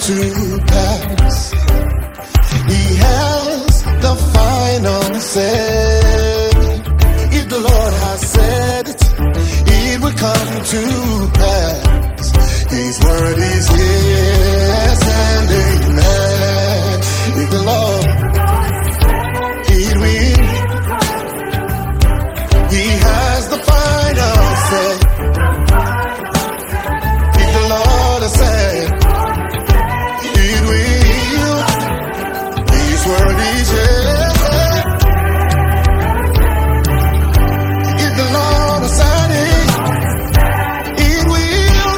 to pass. He has the final say. If the Lord has said it, it will come to pass. His word is yes and amen. If the Lord, it will. He has the final say. If the Lord has said, it will. His word is yes. If the Lord has said it, it will.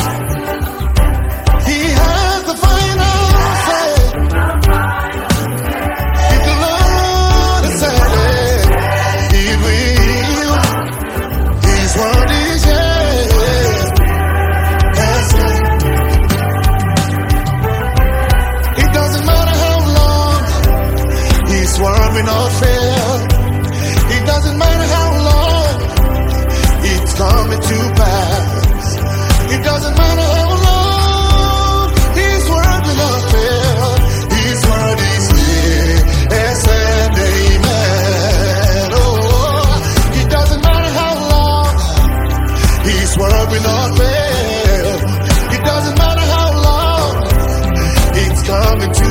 He has the final say. If the Lord has said it, it will. His word is yes. Yes. It doesn't matter how long, His word will not fail. It doesn't matter how long, it's coming to pass. It doesn't matter how long, His word will not fail. His word is yes and amen. Oh, it doesn't matter how long, His word will not fail. It doesn't matter how long, it's coming to